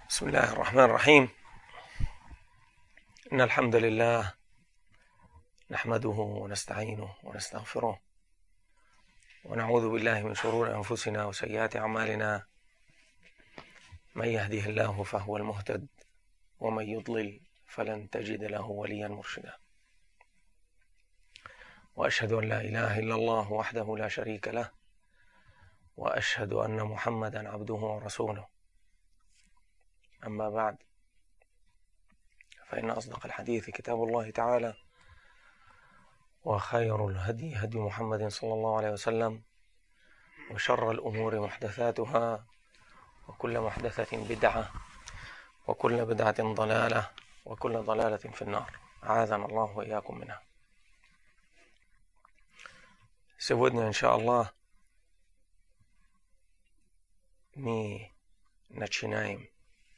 بسم الله الرحمن الرحيم. إن الحمد لله نحمده ونستعينه ونستغفره ونعوذ بالله من شرور أنفسنا وسيئات أعمالنا. من يهده الله فهو المهتد ومن يضلل فلن تجد له وليا مرشدا. وأشهد أن لا إله إلا الله وحده لا شريك له، وأشهد أن محمدا عبده ورسوله. أما بعد، فإن أصدق الحديث كتاب الله تعالى، وخير الهدي هدي محمد صلى الله عليه وسلم، وشر الأمور محدثاتها، وكل محدثة بدعة، وكل بدعة ضلالة، وكل ضلالة في النار. أعاذنا الله وإياكم منها. Сегодня, иншааллах, мы начинаем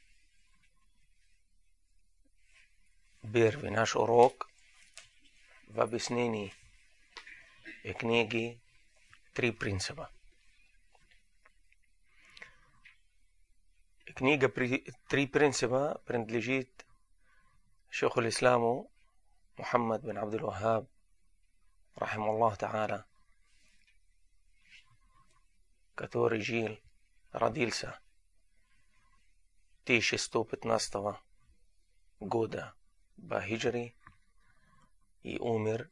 первый наш урок в объяснении книги «Три принципа». Книга «Три принципа» принадлежит шейху исламу Мухаммад бин Абдул-Ваххаб, рахимахуллах та'аля, который родился 1115 года по хиджре и умер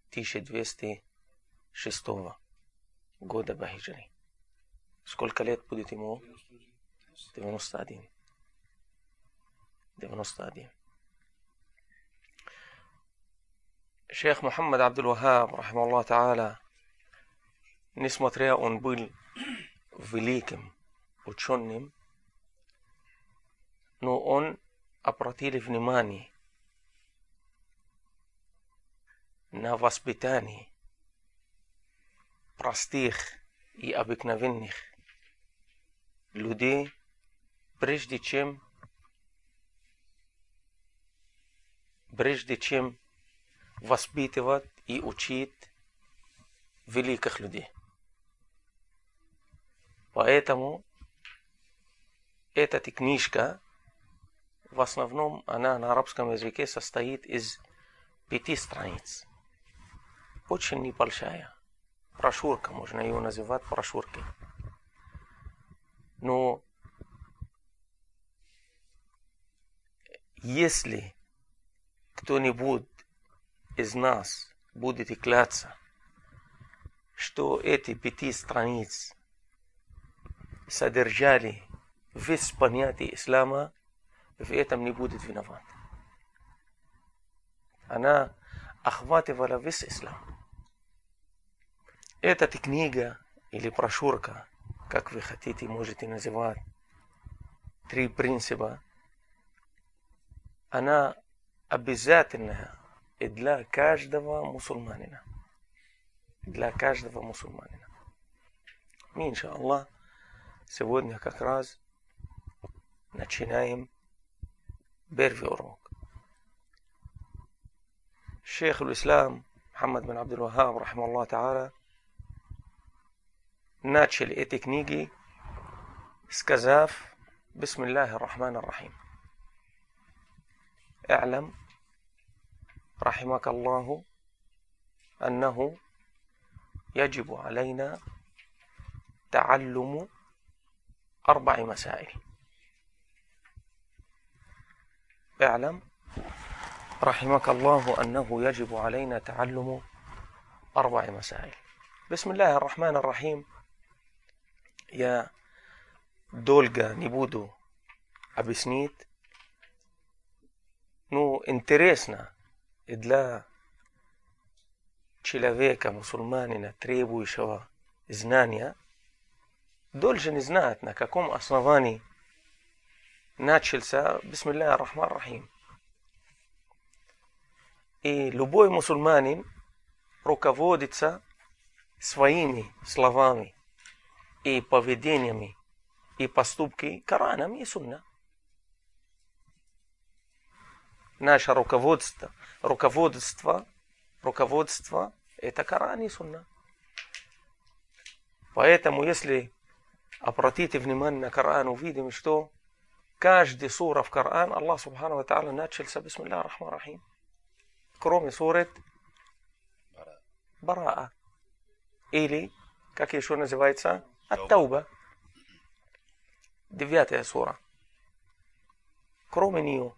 1206 года по хиджре. Сколько лет будет ему? 91. 91. Шейх Мухаммад Абдул-Ваххаб, рахимахуллах та'аля, несмотря он был великим ученым, но он обратил внимание на воспитание простых и обыкновенных людей, прежде чем воспитывать и учить великих людей. Поэтому эта книжка, в основном, она на арабском языке состоит из 5 страниц. Очень небольшая брошюрка, можно ее называть брошюркой. Но если кто-нибудь из нас будет кляться, что эти 5 страниц содержали весь понятие ислама, в этом не будет виноват. Она охватывала весь ислам. Эта книга или брошюрка, как вы хотите, можете называть, 3 принципа, она обязательная и для каждого мусульманина. Для каждого мусульманина. Мы, иншаллах, сегодня как раз начинаем первый урок. Шейх ислам Мухаммад бин Абдул-Ваххаб, рахимахуллах та'аля, начал эти книги, сказав: «Бисмиллахи р-Рахмани р-Рахим. А'лам, رحمك الله أنه يجب علينا تعلم 4 مسائل. اعلم رحمك الله أنه يجب علينا تعلم 4 مسائل». بسم الله الرحمن الرحيم. Я долго не буду объяснить, но интересно и для человека, мусульманина, требующего знания, должен знать, на каком основании начался «Бисмиллахи р-Рахмани р-Рахим». И любой мусульманин руководится своими словами и поведениями и поступками Кораном и Сунной. Наше руководство это Коран и Сунна. Поэтому, если обратите внимание на Коран, увидим, что каждая сура в Коране Аллах Субхану ва Тааля начался Бисмиллахи рахмани рахим. Кроме суры Бараа. Или, как еще называется, Ат-Тауба. 9-я сура. Кроме нее.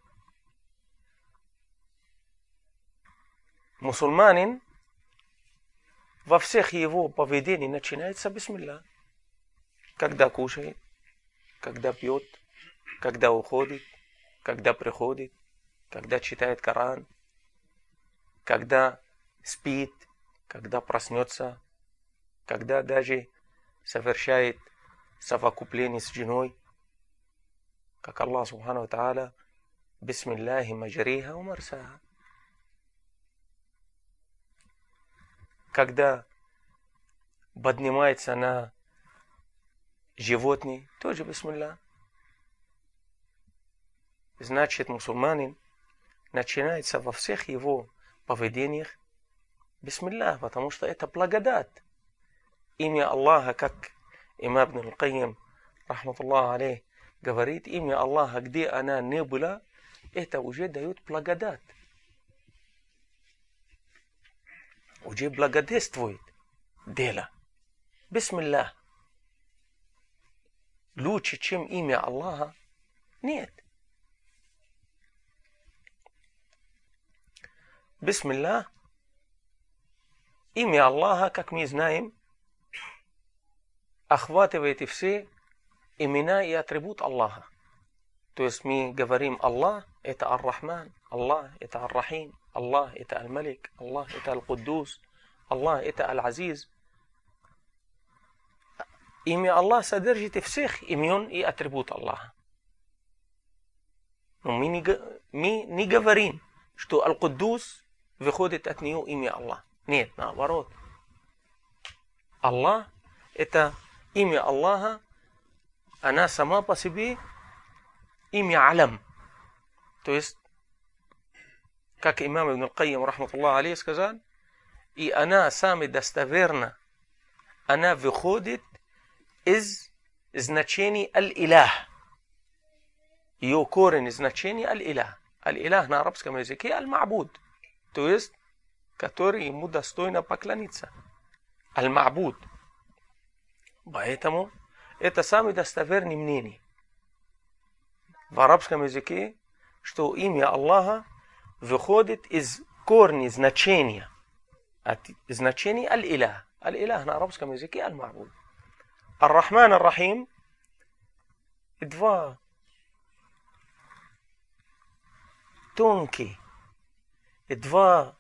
Мусульманин во всех его поведениях начинается Бисмилlah. Когда кушает, когда пьет, когда уходит, когда приходит, когда читает Коран, когда спит, когда проснется, когда даже совершает совокупление с женой, как Аллах Субхану ва Тааля, Бисмиллахи маджриха ва марсаха. Когда поднимается на животные, тоже Бисмилlah. Значит, мусульманин начинается во всех его поведениях Бисмилlah, потому что это благодать. Имя Аллаха, как имам Ибн Аль-Кайим, рахматуллах алейх, говорит, имя Аллаха, где она не была, это уже дает благодать. Уже благодетствует дело. Бисмилlah. Лучше, чем имя Аллаха, нет. Бисмилlah. Имя Аллаха, как мы знаем, охватывает и все имена и атрибут Аллаха. То есть мы говорим Аллах это Ар-Рахман, Аллах это Ар-Рахим, Аллах это Аль-Малик, Аллах это Аль-Куддус, Аллах это Аль-Азиз. Имя Аллах содержит всех имен и атрибут Аллаха. Но мы не говорим, что Аль-Куддус выходит от нее имя Аллах. Нет, наоборот. Аллах это имя Аллаха, она сама по себе имя Алям. То есть, как имам Ибн Аль-Кайим, рахматуллах алейх, сказал, и она сама достоверна, она выходит из значений Аль-Илях. Ее корень значения Аль-Илях. Аль-Илях на арабском языке Аль-Ма'буд. То есть, который ему достойно поклониться. Аль-Ма'буд. Поэтому это самое достоверное мнение в арабском языке, что имя Аллаха выходит из корня значения, от значения Аль-Илях. Аль-Илях на арабском языке Аль-Ма'буд. Ар-Рахман Ар-Рахим два тонкие, два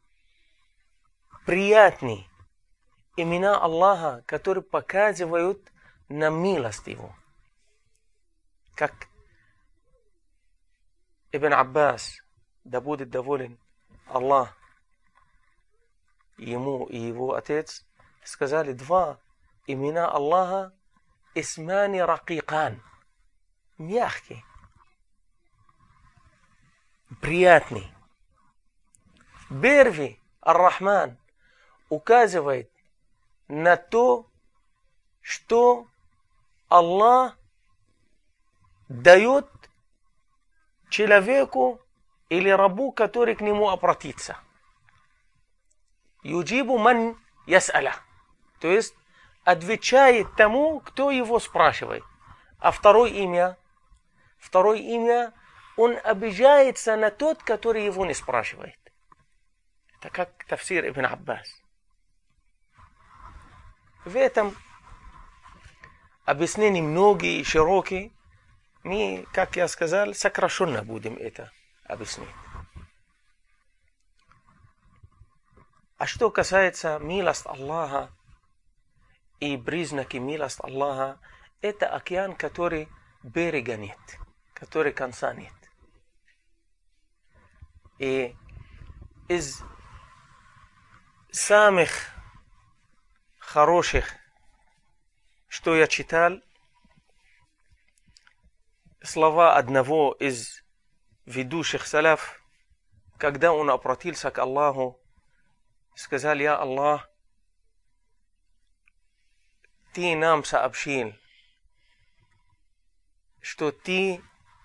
приятные имена Аллаха, которые показывают на милость Его. Как Ибн Аббас, да будет доволен Аллах, ему и его отец, сказали два имена Аллаха Исмани Ракикан. Мягкие, приятные. Первый Ар-Рахман указывает на то, что Аллах дает человеку или рабу, который к нему обратится. Юджибу ман яс'аля. То есть отвечает тому, кто его спрашивает. А второе имя, он обижается на тот, который его не спрашивает. Это как тафсир Ибн Аббас. В этом объяснения многие и широкие. Мы, как я сказал, сокращенно будем это объяснять. А что касается милости Аллаха и признаки милости Аллаха, это океан, который берега нет, который конца нет. И из самых хороших, что я читал, слова одного из ведущих салаф, когда он обратился к Аллаху, сказал: «Я Аллах, Ты нам сообщил, что Ты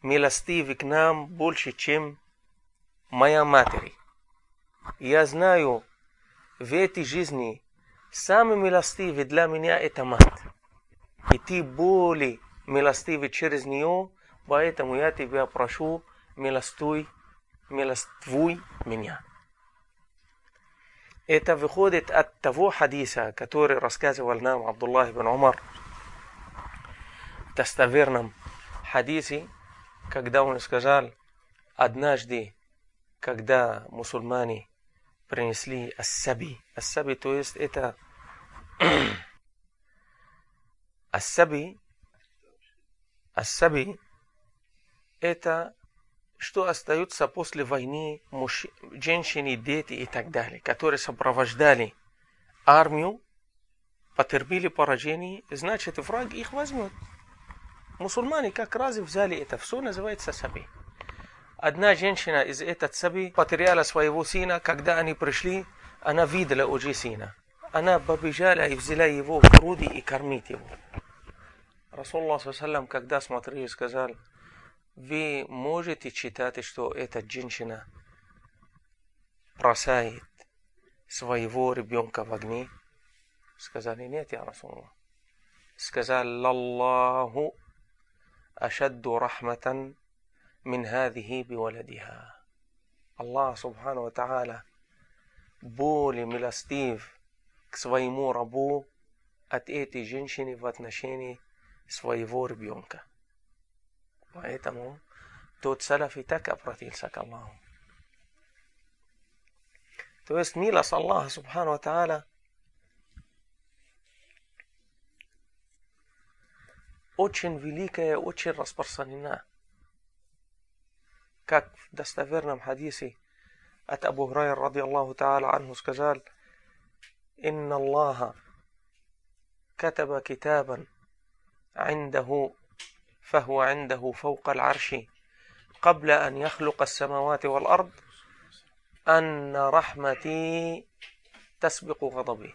милостивы к нам больше, чем моя матери. Я знаю, в этой жизни самый милостивый для меня это мать. И ты более милостивый через нее, поэтому я тебя прошу, милостивуй меня. Это выходит от того хадиса, который рассказывал нам Абдуллах ибн Умар в достоверном хадисе, когда он сказал, однажды, когда мусульмане принесли ас-саби, то есть это ас-саби, это что остается после войны женщины, дети и так далее, которые сопровождали армию, потерпели поражение, значит враг их возьмет. Мусульмане как раз взяли это, все называется саби. Одна женщина из этого саби потеряла своего сына, когда они пришли, она видела уже сына. Она побежала и взяла его в груди и кормит его. Расулуллах ﷺ, когда смотрел, сказал, вы можете читать, что эта женщина бросает своего ребенка в огне? Сказали, нет, я Расулуллах. Сказал, Аллаху ашадду рахматан мин хадихи биваладиха. Аллах Субхану ва Тааля более милостив к своему рабу от этой женщины в отношении своего ребенка. Поэтому тот салафи так обратился к Аллаху. То есть милость Аллаха Субхану ва Тааля очень великая, очень распространена. Как в достоверном хадисе от Абу Хурайра ради Аллаху Тааля анху сказал, «Инна Аллаха катаба китабан عنده فهو عنده فوق العرش قبل أن يخلق السماوات والأرض أن رحمتي تسبق غضبي».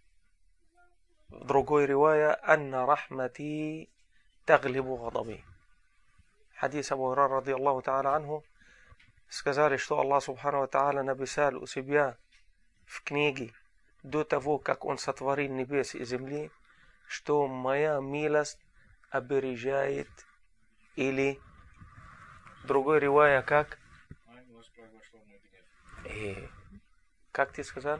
В другой ревая «Анна рахмати таглибу гадаби». Хадис Абу Хурайра ради Аллаху Тааля анху сказали, что Аллах Субхану ва Тааля написал у себя в книге до того, как Он сотворил небес и земли, что моя милость обережает, или другой ревая как? Как ты сказал?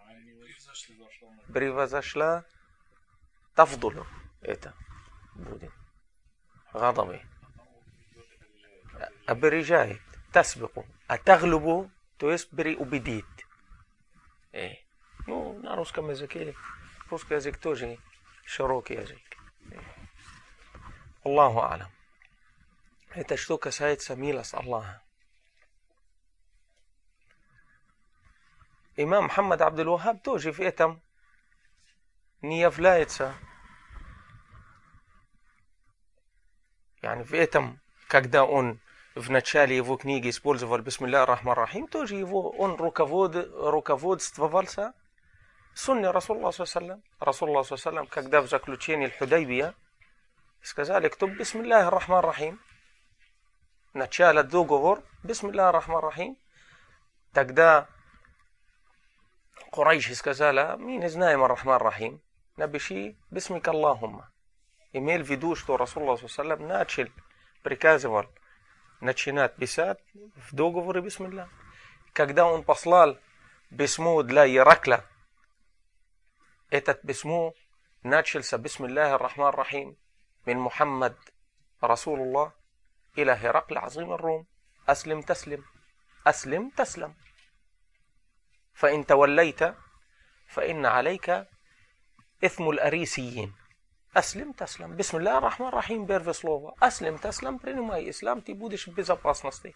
Превозошла тафдулу. Это будет. Гадаби. Обережает. Тасбику. А таглубу, то есть переубедит. Ну, на русском языке, русский язык тоже широкий язык. Аллаху алям. Это что касается милости Аллаха. Имам Мухаммад Абдул-Вахаб тоже в этом не является, в этом, когда он в начале его книги использовал Бисмилля ар-Рахман ар-Рахим, тоже он руководствовался сунной Расулуллаха ﷺ. Расулуллах ﷺ, когда в заключении Худайбия сказали, кто Бисмилля ар-Рахман ар-Рахим, начало договор Бисмилля ар-Рахман ар-Рахим, тогда Курайши сказала, мы не знаем ар-Рахман ар-Рахим, напиши Бисмика Аллахумма. Имел в виду, что Расулуллах ﷺ начал, приказывал начинать писать в договоре Бисмилля. Когда он послал письмо для Иракля, этот письмо начался Бисмилля ар-Рахман ар-Рахим من محمد رسول الله إلى هرقل عظيم الروم أسلم تسلم أسلم تسلم فإن توليت فإن عليك إثم الأريسيين أسلم تسلم بسم الله الرحمن الرحيم بيرفي слова أسلم تسلم принимай ислам, ты будешь в безопасности.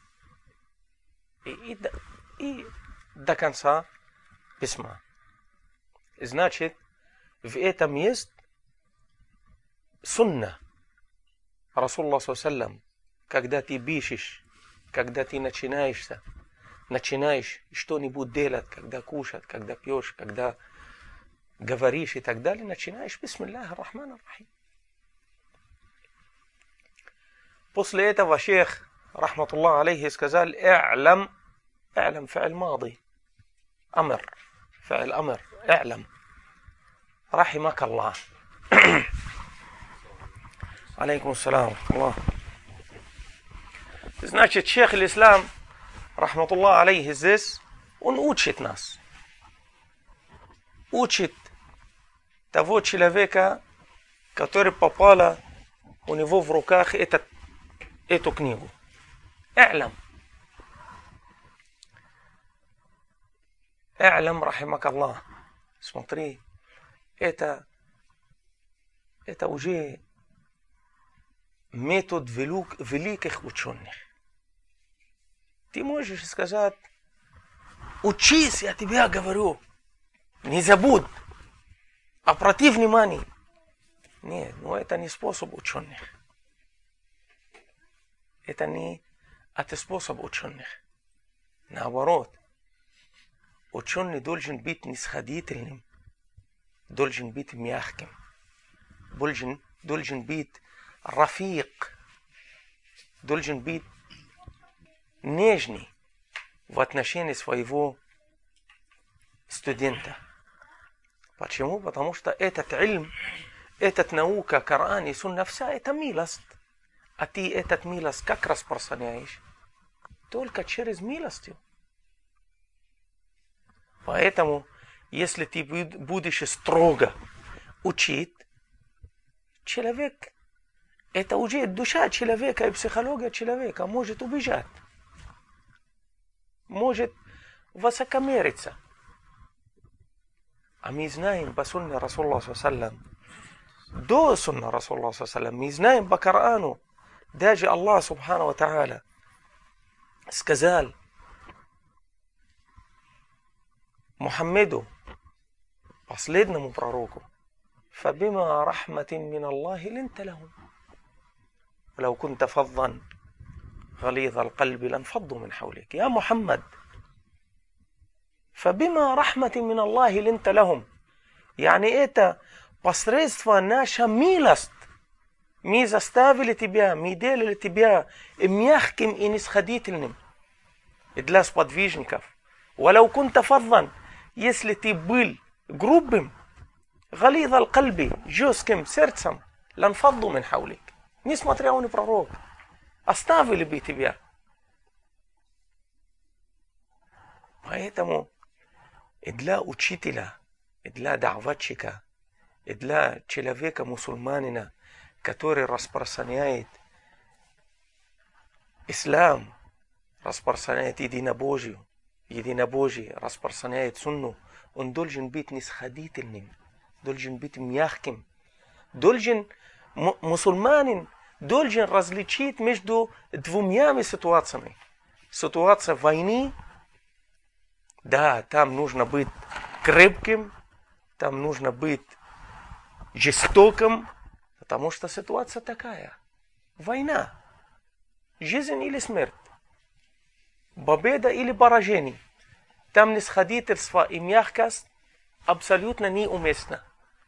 И до конца письма. Значит, в этом есть сунна Расулуллах ﷺ, когда ты пишешь, когда ты начинаешь что-нибудь делать, когда кушать, когда пьешь, когда говоришь и так далее, начинаешь Бисмиллахи ар-Рахман ар-Рахим. после этого шейх, рахматуллах алейхи, сказал: اعلم. اعلم فعل ماضي، أمر، فعل أمر، اعلم رحمك الله. عليكم السلام ورحمة الله. Значит, шейх Ислам, рахматуллах алейхи, здесь он учит нас. Учит того человека, который попала у него в руках эту книгу. اعلم. اعلم رحمك الله. Смотри, это уже метод великих ученых. Ты можешь сказать: учись, я тебе говорю, не забудь, обрати внимание. Нет, но это не способ ученых. Это не способ ученых. Наоборот, ученый должен быть снисходительным, должен быть мягким, должен быть рафик, должен быть нежный в отношении своего студента. Почему? Потому что этот ильм, эта наука, Коран и Сунна, вся это милость. А ты этот милость как распространяешь? Только через милостью. Поэтому, если ты будешь строго учить, человек, это уже душа человека и психология человека может убежать, может высокомериться. А мы знаем по сунне Расуллаха саллаллаху, до сунны Расуллаха саллаллаху, мы знаем по Корану, даже Аллах субхану ва тааля сказал Мухаммеду, последнему пророку: فبما رحمة من الله لنت لهم ولو كنت فظا غليظ القلب لانفضوا من حولك. يا محمد، فبما رحمة من الله لنت لهم. يعني это посредство наша милость. Мы заставили тебя, мы делали тебя мягким и нисходительным для сподвижников. ولو كنت فظا, если ты был грубым, غليظ القلب, жестким сердцем, لانفضوا من حولك. Несмотря он и пророк, оставили бы тебя. Поэтому и для учителя, и для даватчика, и для человека мусульманина, который распространяет ислам, распространяет единобожие, распространяет сунну, он должен быть нисходительным, должен быть мягким, мусульманин должен различить между двумя ситуациями. Ситуация войны, да, там нужно быть крепким, там нужно быть жестоким, потому что ситуация такая. Война. Жизнь или смерть. Победа или поражение. Там нисходительство и мягкость абсолютно неуместно.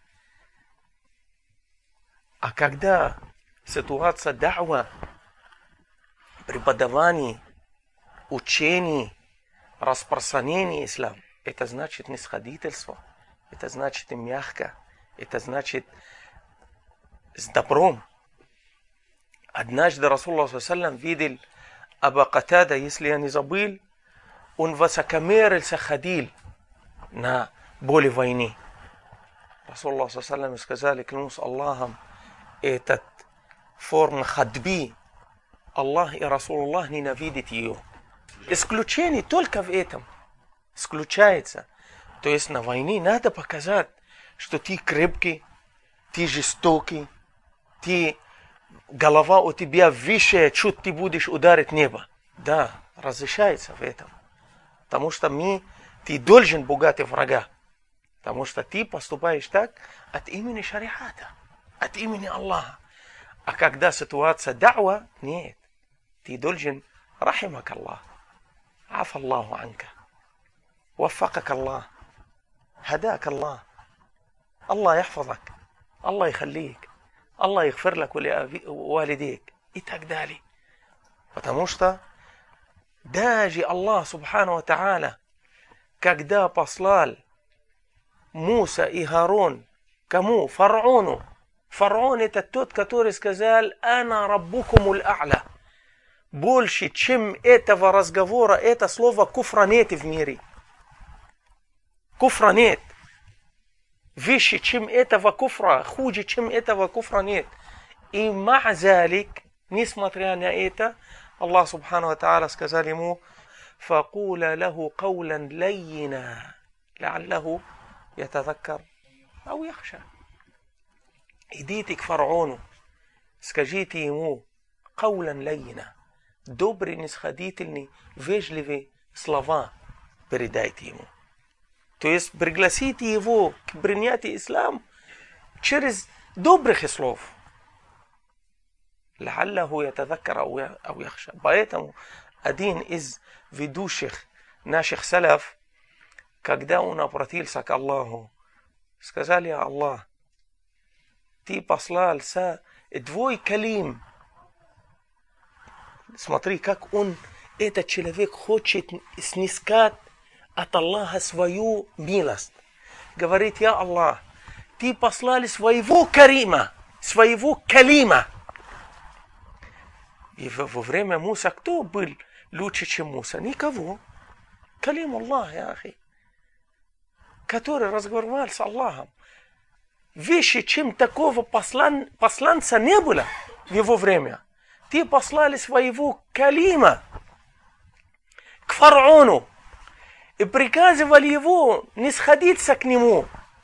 А когда ситуация да'ва, преподавание, учение, распространение ислама, это значит нисходительство, это значит мягко, это значит с добром. Однажды Расулуллах ﷺ видел Аба Катада, если я не забыл, он высокомерился, ходил на поле войны. Расулуллах ﷺ сказали: клянусь Аллахом, этот форма ходьбы, Аллах и Расулуллах ненавидят ее. Исключение только в этом. Исключается. То есть на войне надо показать, что ты крепкий, ты жестокий, ты голова у тебя выше, чуть ты будешь ударить небо. Да, разрешается в этом. Потому что ты должен богатый врага. Потому что ты поступаешь так от имени шариата, от имени Аллаха. А когда ситуация да'ва, нет. Ты должен рахимак Аллах, афа Аллаху анка, вафакак Аллах, хадак Аллах, Аллах яхфазак, Аллах يخليك, الله يغفر لك ولوالديك. и так далее. Потому что даже Аллах Субхану ва Тааля, когда послал Муса и Харун кому? Фараону. Фараон это тот, который сказал: «Ана раббукумул а'ля». Больше, чем этого разговора, это слово куфра нет в мире. Куфра нет. Выше, чем этого куфра, хуже, чем этого куфра нет. И ма'залик, несмотря на это, Аллах Субхану ва Тааля сказал ему: «Факула лаху каулан лаййина, ла'аллаху ятазаккар ау яхша». Идите к фараону, скажите ему каулан лаййина, добрый, нисходительный, вежливые слова передайте ему. То есть пригласите его к принятию ислама через добрых слов. Ла'аллаху ятазаккар ау яхша. Поэтому один из ведущих наших салаф, когда он обратился к Аллаху, сказали: Аллах, ты послал твой калим. Смотри, как он, этот человек, хочет снискать от Аллаха свою милость. Говорит: я Аллах, ты послали своего карима, своего калима. И во время Муса кто был лучше, чем Муса? Никого. Калим Аллах, я ахи, который разговаривал с Аллахом. Вещи, чем такого посланца не было в его время. Ты послали своего калима к фараону и приказывали его не сходиться к нему.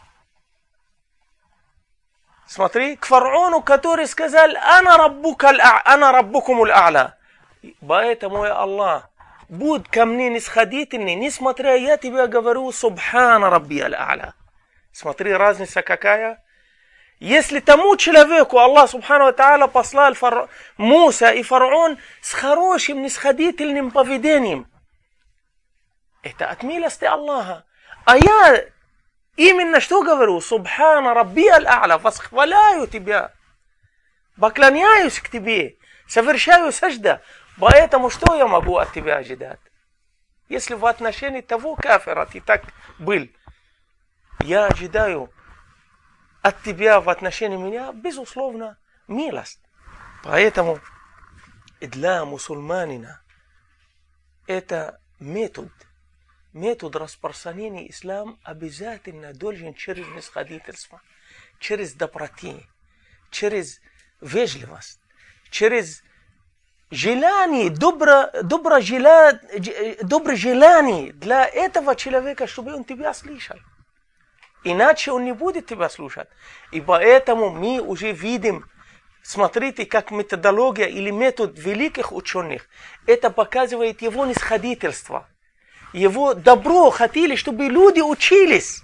Смотри, к фараону, который сказал: «Ана раббукумул а'ля». Поэтому, я Аллах, будь ко мне нисходительный, несмотря, я тебе говорю: «Субхана раббиял а'ля». Смотри, разница какая. Если тому человеку Аллах Субхану ва Тааля послал Муса и фараон с хорошим, нисходительным поведением, это от милости Аллаха. А я именно что говорю? Субхана раббиял а'ля, восхваляю тебя, поклоняюсь к тебе, совершаю сажда. Поэтому что я могу от тебя ожидать? Если в отношении того кафира ты так был, я ожидаю от тебя в отношении меня, безусловно, милость. Поэтому для мусульманина это метод распространения ислама обязательно должен через нисходительство, через доброту, через вежливость, через желание, доброе желание для этого человека, чтобы он тебя слышал. Иначе он не будет тебя слушать. И поэтому мы уже видим, смотрите, как методология или метод великих ученых, это показывает его нисходительство. Его добро хотели, чтобы люди учились.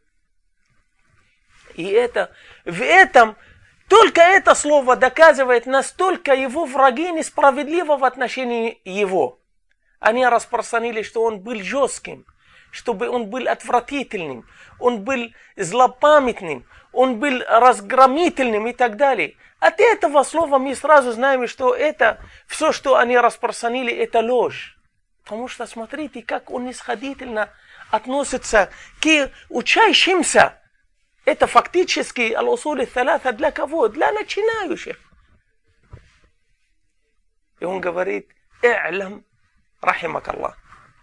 И в этом, только это слово доказывает, настолько его враги несправедливы в отношении его. Они распространили, что он был жестким, чтобы он был отвратительным, он был злопамятным, он был разгромительным и так далее. От этого слова мы сразу знаем, что это все, что они распространили, это ложь. Потому что смотрите, как он нисходительно относится к учащимся. Это фактически аль-усуль салата для кого? Для начинающих. И он говорит: «И'лам рахимак Аллах».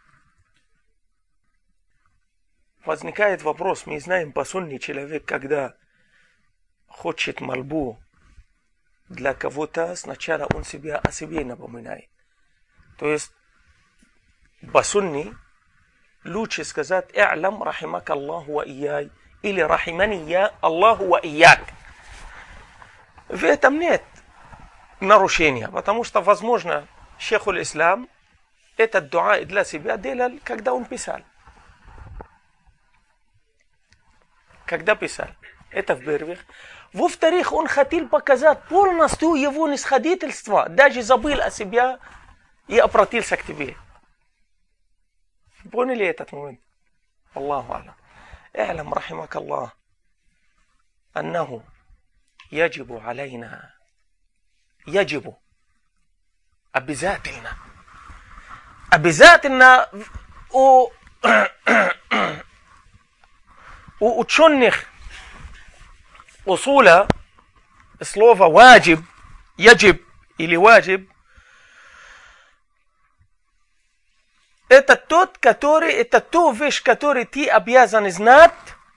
Возникает вопрос, мы знаем, по сунне человек, когда хочет мольбу для кого-то, сначала он о себе напоминает. То есть, по сунне лучше сказать: «И'лам рахимак Аллаху ва ияй», или «Рахимани я Аллаху ва ияк». В этом нет нарушения, потому что, возможно, шейхуль ислам этот дуа для себя делал, когда он писал. Когда писал. Это в-первых. Во-вторых, он хотел показать полностью его нисходительство, даже забыл о себе и обратился к тебе. Поняли этот момент? Аллаху аллах. اعلم رحمك الله أنه يجب علينا обязательно. Обязательно у ученых усуля слово ваджиб, яджиб или ваджиб это ту вещь, которую ты обязан знать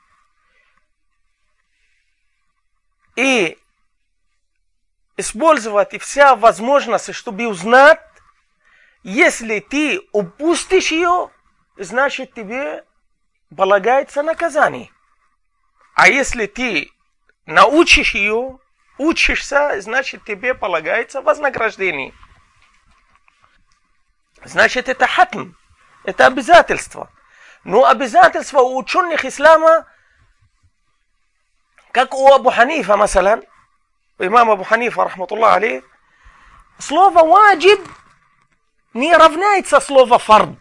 и использовать все возможности, чтобы узнать. Если ты упустишь ее, значит тебе полагается наказание. А если ты научишь ее, учишься, значит тебе полагается вознаграждение. Значит это хатм, это обязательство. Но обязательство у ученых ислама, как у Абу Ханифа, масалан, имам Абу Ханифа, рахматуллах алейх, слово ваджиб не равняется слову фард.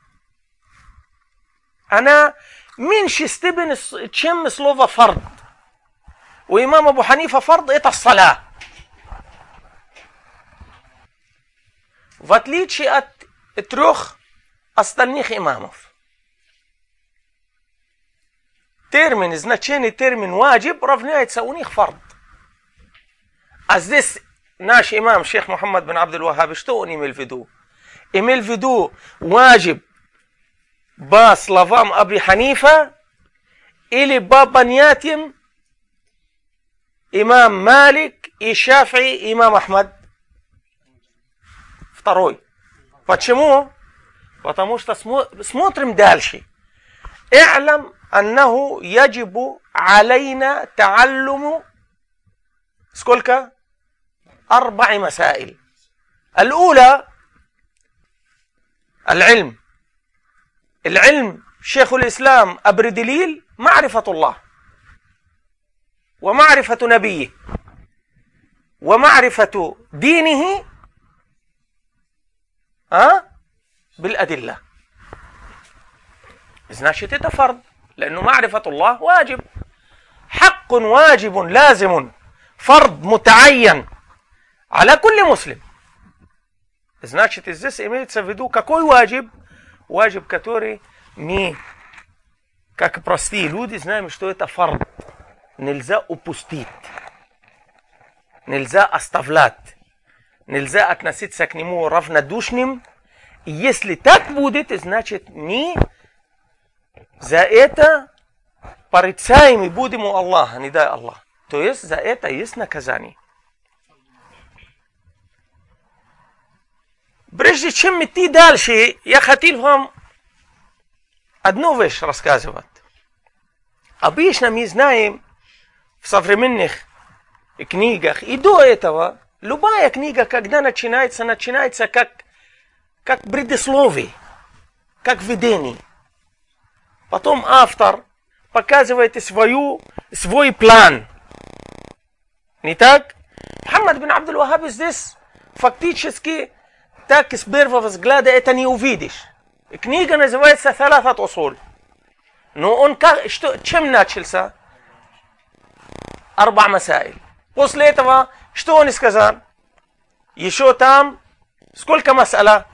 Она меньше степени, чем слово фард. У имама Абу Ханифа фард это саля. В отличие от 3 остальных имамов. Значение термин ваджиб равняется у них фард. А здесь наш имам, шейх Мухаммад бин Абдул-Ваххаб, что он имел в виду? Имел в виду ваджиб по словам Абу Ханифа или по понятиям имам Малик и Шафии и имам Ахмад? Второй. Почему? Потому что смотрим дальше. اعلم أنه يجب علينا تعلم сколько? 4 مسائل. الأولى العلم شيخ الإسلام أبردليل معرفة الله ومعرفة نبيه ومعرفة دينه بالأدلة. значит это فرض لأنه معرفة الله واجب حق واجب لازم فرض متعين على كل مسلم. Значит, здесь имеется в виду какой ваджиб? Ваджиб, который мы, как простые люди, знаем, что это фард. Нельзя упустить. Нельзя оставлять. Нельзя относиться к нему равнодушным. И если так будет, значит, мы за это порицаем и будем у Аллаха, не дай Аллах. То есть, за это есть наказание. Прежде чем идти дальше, я хотел вам одну вещь рассказывать. Обычно мы знаем в современных книгах, и до этого, любая книга, когда начинается как предисловие, как введение. Потом автор показывает свой план. Не так? Мухаммад бин Абдул-Ваххаб здесь фактически так с первого взгляда это не увидишь. Книга называется «Салафат усуль». Но он чем начался? 4 масаиль. После этого, что он сказал? Еще там, сколько мас'аля?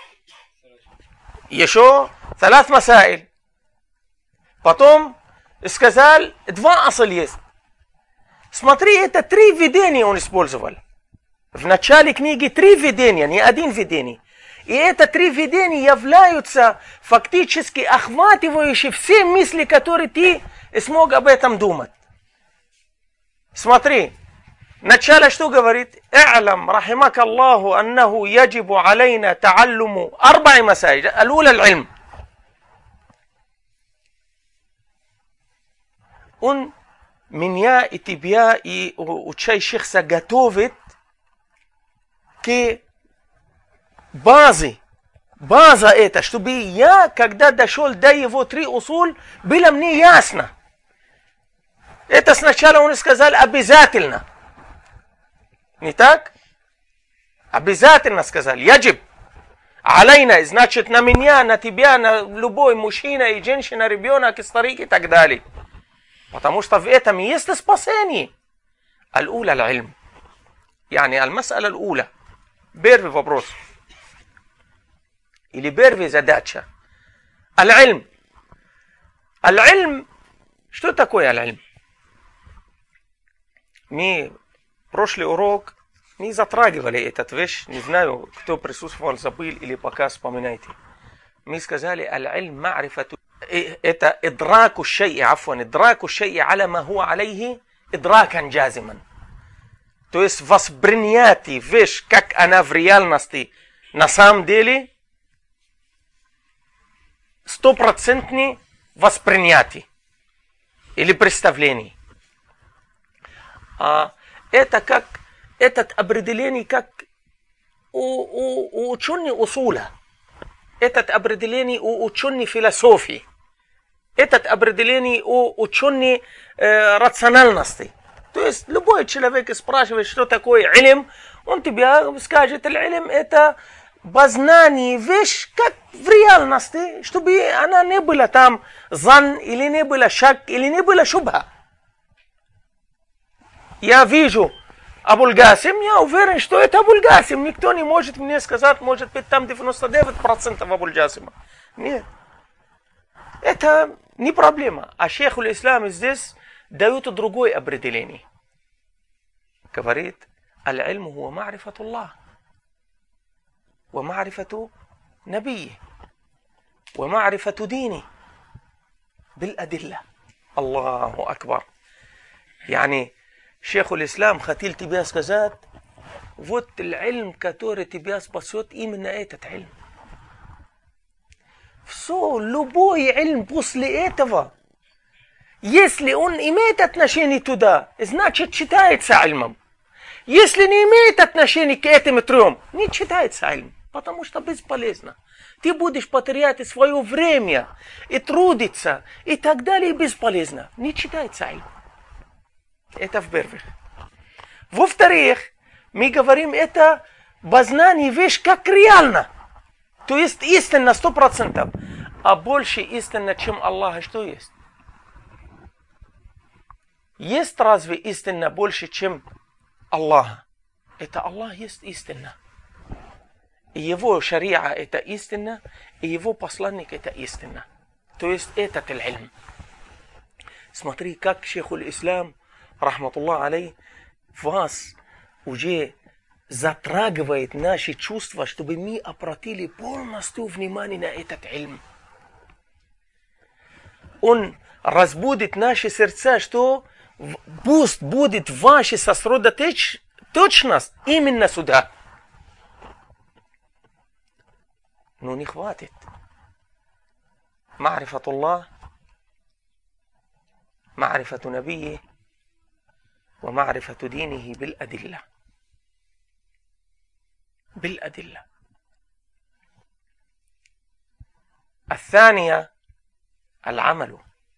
Еще 3 масаиль. Потом сказал, 2 асл есть. Смотри, это 3 введения он использовал. В начале книги 3 введения, не 1 введение. И это 3 введения являются фактически охватывающие все мысли, которые ты смог об этом думать. Смотри, начало что говорит? اعلم رحمك الله أنه يجب علينا تعلم 4 مسائل. الأولى العلم. Он меня и тебя и учащихся готовит к базе. База это, чтобы я, когда дошел до его 3 усуль, было мне ясно. Это сначала он сказал обязательно. Не так? Обязательно сказал. Яджиб. Алейна, значит на меня, на тебя, на любой мужчина и женщина, ребенок и старик и так далее. Потому что в этом есть спасение. الأولى العلم. يعني المسألة الأولى Первый вопрос. Или первая задача. Аль-Ильм. Аль-Ильм. Что такое Аль-Ильм? Мы прошлый урок мы затрагивали этот вещь. Не знаю, кто присутствовал, забыл или пока вспоминаете. Мы сказали аль-ильм ма'рифату. Это идраку шай'и, афван, идраку шай'и аля ма хуа алейхи идракан джазиман. То есть воспринятие вещь, как она в реальности на самом деле, 100% воспринятие или представление. Это как этот определение, как у ученых усуля. Этот определение у ученых философии. Этот определение у ученых рациональности. То есть любой человек спрашивает, что такое илм, он тебе скажет, илм это познание вещь, как в реальности, чтобы она не была там зан, или не была шак, или не была шубха. Я вижу Абуль-Гасим, я уверен, что это Абуль-Гасим. Никто не может мне сказать, может быть, там 99% Абуль-Гасима. Нет. Это не проблема. А шейх аль-Ислам здесь дает другое определение. Говорит, аль-ильм хуа ма'рифату Аллах, ва ма'рифату набии, ва ма'рифату дини, бил-адилля. Аллаху акбар. Yani, шейх аль-Ислам хотел тебе сказать, вот ильм, который тебя спасет, именно этот ильм. Все, любой ильм после этого, если он имеет отношение туда, значит считается ильмом. Если не имеет отношения к этим трем, не считается ильм, потому что бесполезно. Ты будешь потерять свое время и трудиться и так далее, бесполезно. Не считается ильм. Это в-первых. Во-вторых, мы говорим, это познание вещь как реально. То есть истинно 100%. А больше истинно, чем Аллаха, что есть? Есть разве истинно больше, чем Аллаха? Это Аллах есть истинно. И его шариа это истинно, и его посланник это истинно. То есть этот ильм. Смотри, как шейх аль-Ислам рахматуллах алей, вас уже затрагивает наши чувства, чтобы мы обратили полностью внимание на этот ильм. Он разбудит наши сердца, что пусть будет ваша сосредоточенность именно сюда. Но не хватит. Ма'рифату Аллах, ма'рифату набии, ва ма'рифату динихи бил-адилля. بالأدلة. الثانية العمل.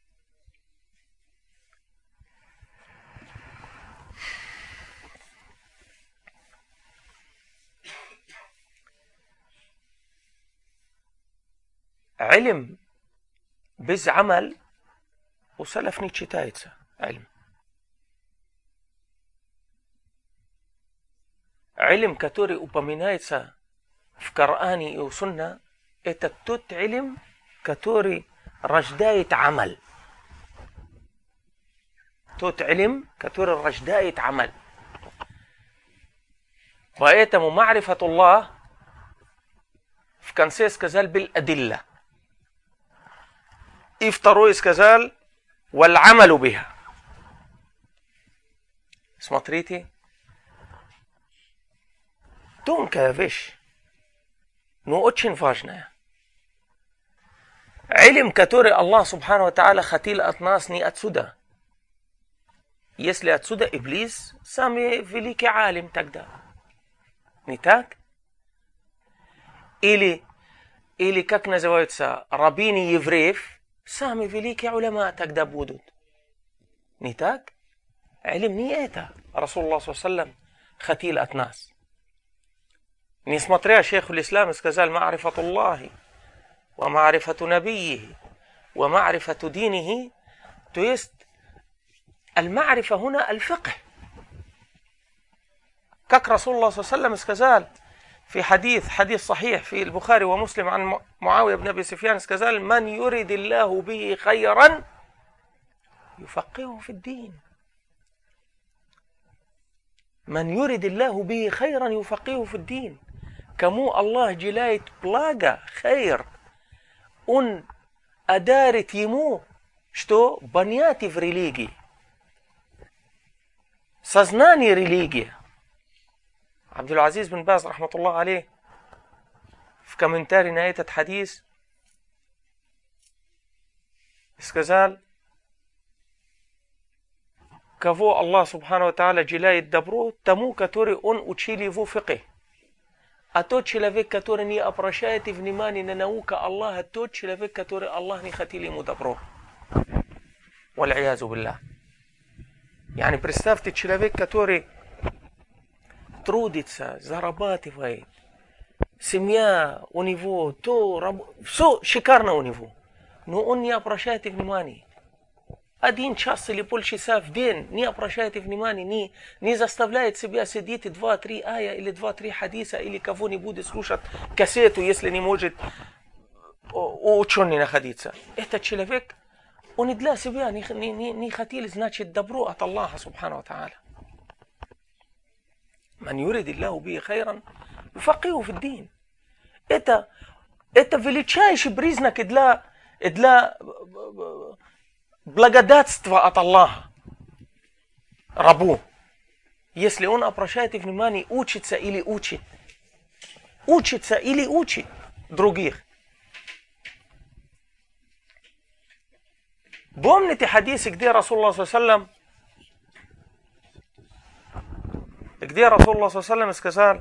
علم без عمل وسلف не читается علم. Илм, который упоминается в Коране и у Сунна, это тот илм, который рождает амаль. Тот илм, который рождает амаль. Поэтому ма'рифату Аллах в конце сказал бил-адилля. И второй сказал валь-амалу биха. Смотрите. Тонкая вещь, но очень важная. Илм, который Аллах Субхану ва Тааля хотел от нас не отсюда. Если отсюда Иблис, самый великий алим тогда. Не так? Или как называются, раббини евреев, самые великие уляма тогда будут. Не так? Илм не это. Расулуллах ﷺ хотел от нас. Несмотря шейх аль-Ислам сказал ма'рифату Аллахи, ва ма'рифату набийихи, ва ма'рифату динихи, то есть аль-ма'рифа хуна аль-фикх. Как Расулуллах ﷺ сказал, في حديث صحيح في البخاري ومسلم عن معاوية بن أبي سفيان сказал: من يرد الله به خيرا يفقهه في الدين. من يرد الله به خيرا يفقهه في الدين. Кому Аллах желает блага, خير, Он одарит ему, что понятие в религии, сознание религии. Абдул-Азиз бин Баз, рахматуллах алейх, в комментарии на этот хадис сказал: кого Аллах субхану ва тааля желает добро, тому, который он учил его фикх. А тот человек, который не обращает внимания на науку Аллаха, тот человек, который Аллах не хотел ему добро. Вал'иязу биллах. Yani, представьте, человек, который трудится, зарабатывает, семья у него, все шикарно у него, но он не обращает внимания. 1 час или полчаса в день не обращает внимания, не заставляет себя сидеть 2-3 ая или 2-3 хадиса или кого-нибудь слушать кассету, если не может у ученых находиться. Этот человек, он и для себя не хотел, значит, добро от Аллаха субхану ва тааля. من يريد الله به خيرا يفقهه في الدين. Это величайший признак для благодатства от Аллаха рабу, если он обращает внимание, учится или учит других. Помните хадисы, где Расулуллах саллаллаху алейхи сказал,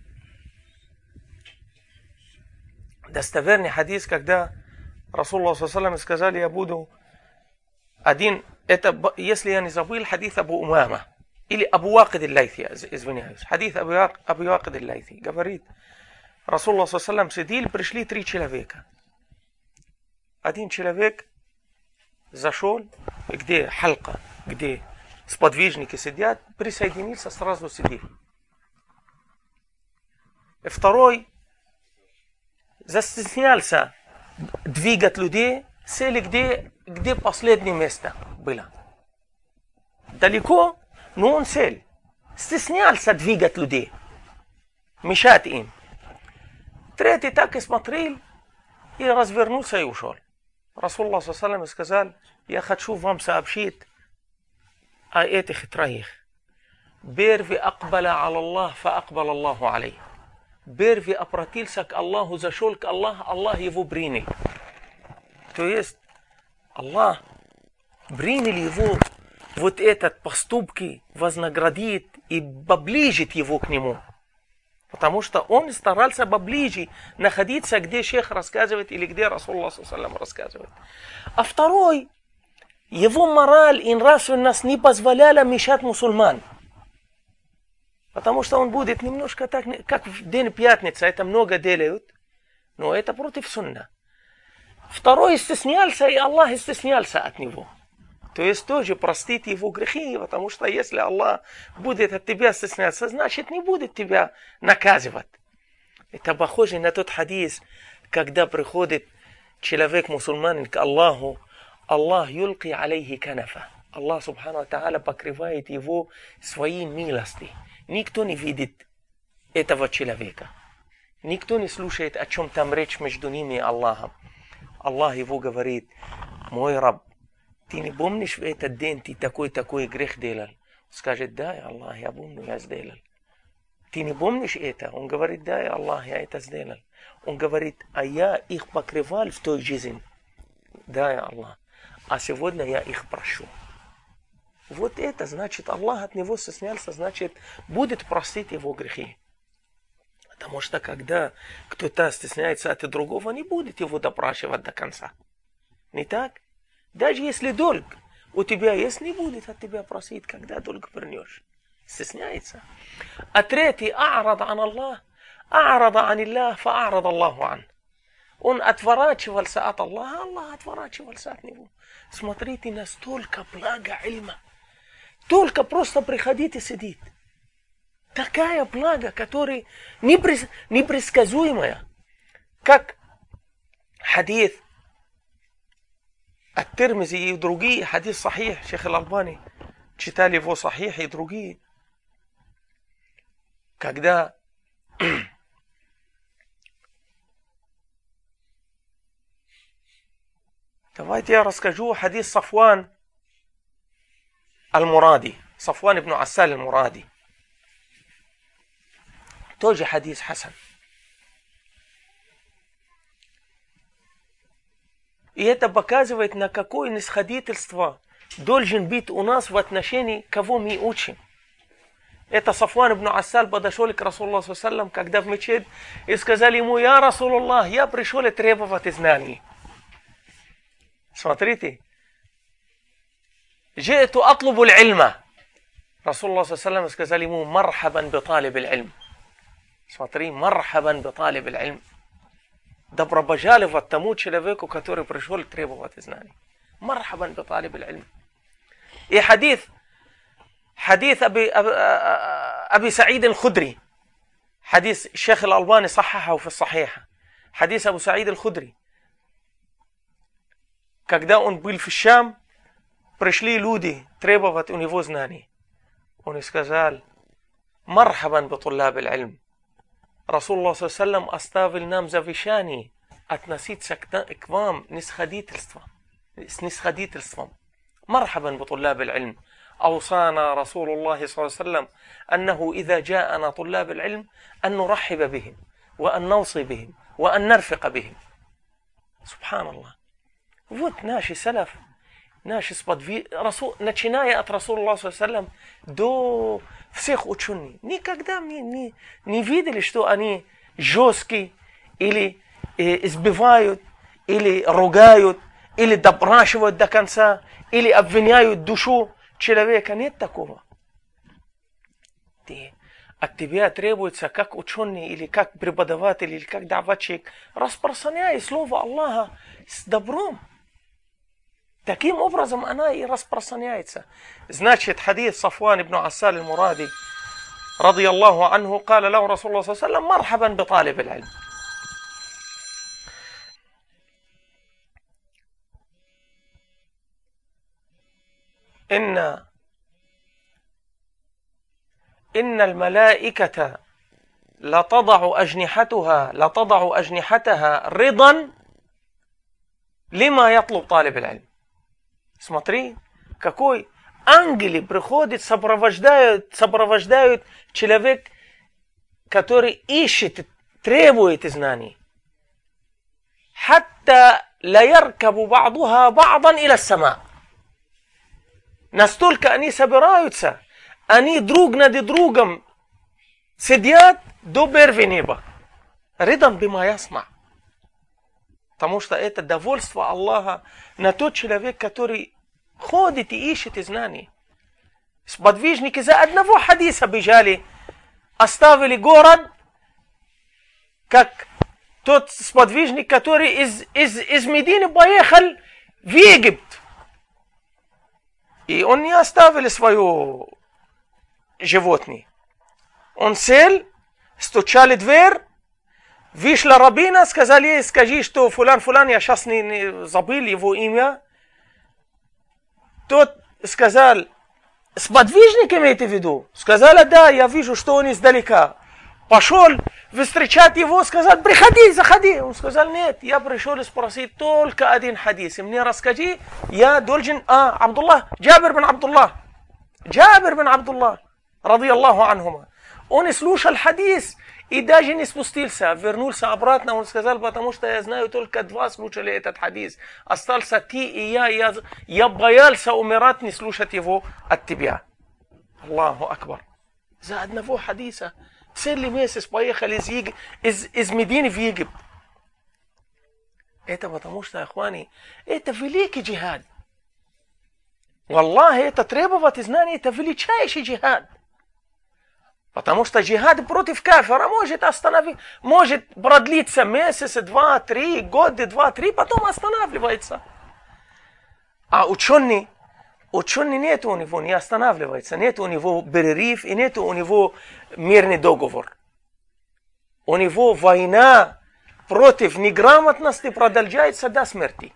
достоверный хадис, когда Расулуллах саллаллаху алейхи сказали: я буду один, это, если я не забыл, хадис Абу Умама или Абу Вакид аль-Лайси, извиняюсь, хадис Абу Вакид аль-Лайси, говорит: Расулуллах саллаллаху алейхи сидели, пришли 3 человека. Один человек зашел, где халка, где сподвижники сидят, присоединился, сразу сидел. И второй застеснялся двигать людей, сели где последнее место было. Далеко, но он сел. Стеснялся двигать людей, мешать им. Третий так и смотрел, и развернулся и ушел. Расулуллах саллаллаху алейхи сказал: я хочу вам сообщить о этих 3. Первый акбаля Аллах, фа акбал Аллаху алейх. Первый обратился к Аллаху, зашел к Аллаху, Аллах его принял. То есть Аллах принял его вот этот поступки, вознаградит и поближит его к нему. Потому что он старался поближе находиться, где шейх рассказывает или где Расулуллах саллаллаху алейхи рассказывает. А второй, его мораль и нравственность не позволяла мешать мусульман. Потому что он будет немножко так, как в день пятницы, это много делают, но это против сунна. Второй стеснялся, и Аллах стеснялся от него. То есть тоже простит его грехи, потому что если Аллах будет от тебя стесняться, значит не будет тебя наказывать. Это похоже на тот хадис, когда приходит человек-мусульманин к Аллаху, Аллах юлки алейхи канафа. Аллах субхану ва тааля покрывает его своей милости. Никто не видит этого человека. Никто не слушает, о чем там речь между ними и Аллахом. Аллах его говорит: мой раб, ты не помнишь в этот день ты такой грех делал? Скажет: да, Аллах, я помню, я сделал. Ты не помнишь это? Он говорит: да, Аллах, я это сделал. Он говорит: а я их покрывал в той жизни. Да, Аллах. А сегодня я их прошу. Вот это значит, Аллах от него стеснялся, значит, будет простить его грехи. Потому что когда кто-то стесняется от другого, не будет его допрашивать до конца. Не так? Даже если долг у тебя есть, не будет от тебя просить, когда долг вернешь. Стесняется. А третий: а'рада ан Аллах, а'рада ан Аллах, фа'арада Аллаху ан. Он отворачивался от Аллаха, Аллах отворачивался от него. Смотрите, настолько благо ильма. Только просто приходить и сидеть. такая блага, которая непредсказуемая. Как хадис Ат-Тирмизи и другие, хадис сахих, Шейх Аль-Албани читали его сахих и другие. Когда давайте я расскажу хадис Сафван Аль-Муради, Сафван ибн Ассаль Аль-Муради. Тоже хадис хасан. И это показывает, на какое нисходительство должен быть у нас в отношении, кого мы учим. Это Сафван ибн Ассаль подошел к Расулуллаху саллаллаху алейхи ва саллям, когда в мечеть, и сказали ему: «Я Расулуллах, я пришел и требовать знаний». Смотрите. «Джи'ту атлубу аль-илма». Расулуллах саллаллаху алейхи ва саллям сказали ему: «Мархабан би талиб аль-илм». Смотри, «Мархабан би талиб аль-илм». Добро пожаловать тому человеку, который пришел требовать знаний. «Мархабан би талиб аль-илм». И хадис أبي سعيد الخدري، حديث الشيخ الألباني صححه في الصحيحة. حديث أبو سعيد الخدري. Когда он был в Шам, пришли люди требовать у него знаний. Он сказал: «Мархабан би туллаб аль-илм». Расулуллах саллаллаху алейхи ва саллям оставил нам завещание относиться к вам с нисходительством. «Мархабан би туллаб аль-илм». أوصانا رسول الله صلى الله عليه وسلم أنه إذا جاءنا طلاب العلم أن نرحب بهم وأن نوصي بهم وأن نرفق بهم. سبحان الله. Вот наши салаф, наши начиная от Расулуллаха саллаллаху алейхи ва саллям до всех ученых, никогда не видели, что они жесткие или избивают, или ругают, или допрашивают до конца, или обвиняют душу человека. Нет такого. От тебя требуется, как ученый, или как преподаватель, или как даватчик, распространяй слово Аллаха с добром. Таким образом она и распространяется. Значит, хадис Сафван ибн Ассаль Аль-Муради, رضي الله عنه، قال له رسول الله صلى الله عليه وسلم: مرحبا بطالب العلم. إن الملائكة لتضع أجنحتها رضا لما يطلب طالب العلم. Смотри, какой ангелы приходят, сопровождают человек, который ищет, требует знаний. حتى لا يركب بعضها بعضا إلى السماء. Настолько они собираются, они друг над другом сидят до первого неба. Ридан бима ясма. Потому что это довольство Аллаха на тот человек, который ходит и ищет знаний. Сподвижники за одного хадиса бежали, оставили город, как тот сподвижник, который из Медины поехал в Египет. И он не оставил свое животное. Он сел, стучали в дверь, вышла рабина, сказали: скажи, что фулан, я сейчас не забыл его имя. Тот сказал: сподвижник имеете в виду? Сказала: да, я вижу, что он издалека. Пошел встречать его, сказал: приходи, заходи. Он сказал: нет, я пришел спросить только один хадис. И мне расскажи, я должен... Джабир бин Абдуллах, ради Аллаху анхума. Он слушал хадис и даже не спустился, вернулся обратно. Он сказал: потому что я знаю, только два слушали этот хадис. Остался ты и я боялся умирать, не слушать его от тебя. Аллаху Акбар. За одного хадиса целый месяц поехали из Медины в Египет. Это потому что, ахвани, это великий джихад. Валлахи, это требовать знаний, это величайший джихад. Потому что джихад против кафира может остановить, может продлиться месяц, 2-3, годы, 2-3, потом останавливается. А ученый Ученый нет у него, не останавливается, нет у него перерыв и нет у него мирный договор. У него война против неграмотности продолжается до смерти.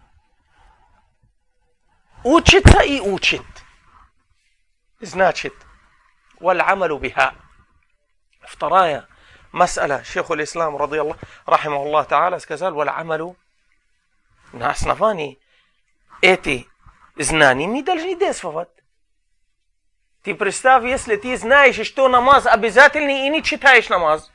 Учится и учит. Значит, валь-амалу биха. Вторая мас'аля, шейх аль-Ислам, рахимахуллах та'аля, сказал, валь-амалу, на основании эти знания мы должны действовать. Ты представь, если ты знаешь, что намаз обязательный и не читаешь намаз.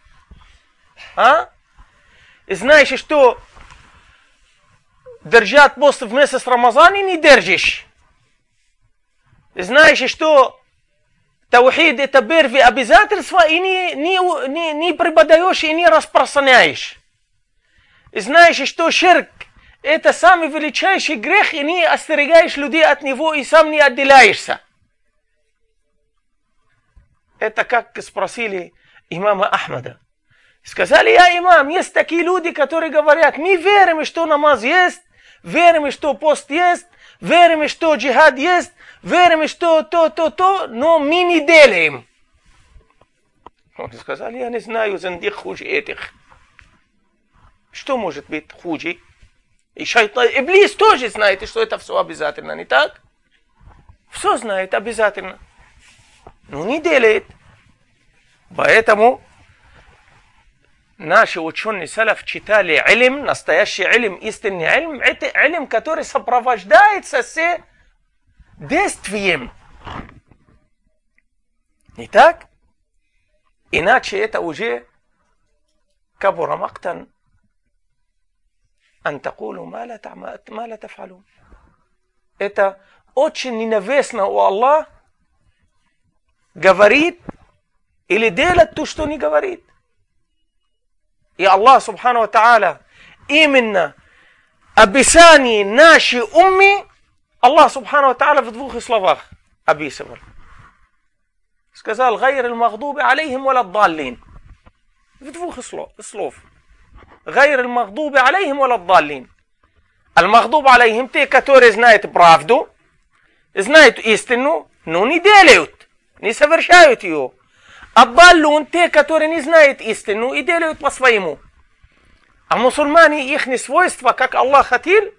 И знаешь, что держать пост в месяц Рамазана и не держишь. И знаешь, что таухид это первое обязательство и не преподаешь и не распространяешь. И знаешь, что ширк это самый величайший грех и не остерегаешь людей от него и сам не отделяешься. Это как спросили имама Ахмада. Сказали, я имам, есть такие люди, которые говорят, мы верим, что намаз есть, верим, что пост есть, верим, что джихад есть, верим, что то, но мы не делаем. Сказали, я не знаю, зандих хуже этих. Что может быть хуже? И шайтан, Иблис тоже знает, что это все обязательно, не так? Все знает обязательно. Но не делает. Поэтому наши ученые салаф читали илм, настоящий илм, истинный илм, это илм, который сопровождается с действием. Не так? Иначе это уже кабура мактан. Ан такулу ма ла тафалун. Это очень ненавистно у Аллаха говорит или делать то, что не говорит. И Аллах Субхану Ва Тааля именно описание нашей умми Аллах Субхану Ва Тааля в двух словах описывал. Сказал, гайр аль-магдуби алейхим валя даллин. В двух слов. Гайр аль-магдуби алейхим валя даллин. Аль-магдуб алейхим те, которые знают правду, знают истину, но не делают, не совершают ее. Аддаллун те, которые не знают истину и делают по-своему. А мусульмане, их свойства, как Аллах хотел,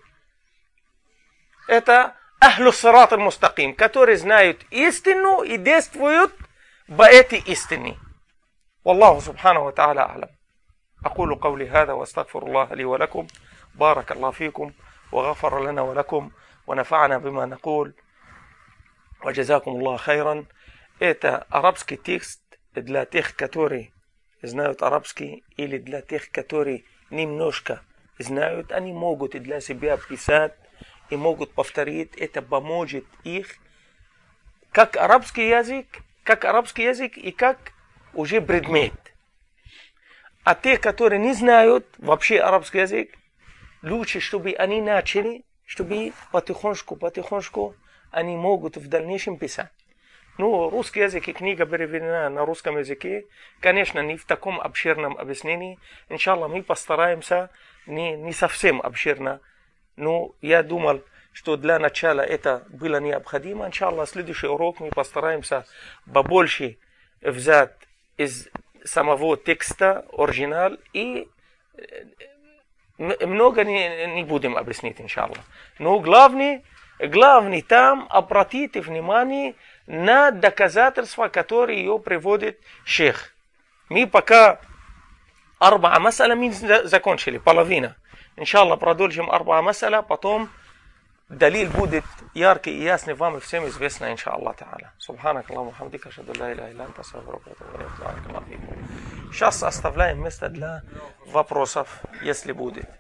это ахлу сират аль-мустаким, которые знают истину и действуют по этой истине. Wallahu subhanahu wa ta'ala a'lam. أقول قولي هذا وأستغفر الله لي ولكم بارك الله فيكم وغفر لنا ولكم ونفعنا بما نقول وجزاكم الله خيرا. Это арабский текст для тех, которые знают арабский, или для тех, которые немножко знают, они могут для себя писать и могут повторить. Это поможет их как арабский язык и как уже предмет. А те, которые не знают вообще арабский язык, лучше, чтобы они начали, чтобы потихонечку они могут в дальнейшем писать. Ну, русский язык и книга переведена на русском языке, конечно, не в таком обширном объяснении. Иншаллах, мы постараемся не совсем обширно. Но я думал, что для начала это было необходимо. Иншаллах, следующий урок мы постараемся побольше взять из самого текста оригинал и много не будем объяснить, иншаллах. Но главное там обратите внимание на доказательства, которые ее приводит шейх. Мы пока арба мас'аля мы закончили, половина. Иншаллах, продолжим арба мас'аля, потом далил будет яркий и ясный вам и всем известно, иншаллах та'аля. Субханак Аллахумма хамдика, ашхаду ла иляха илля анта, астагфирука ва атубу илейк. Сейчас оставляем место для вопросов, если будет.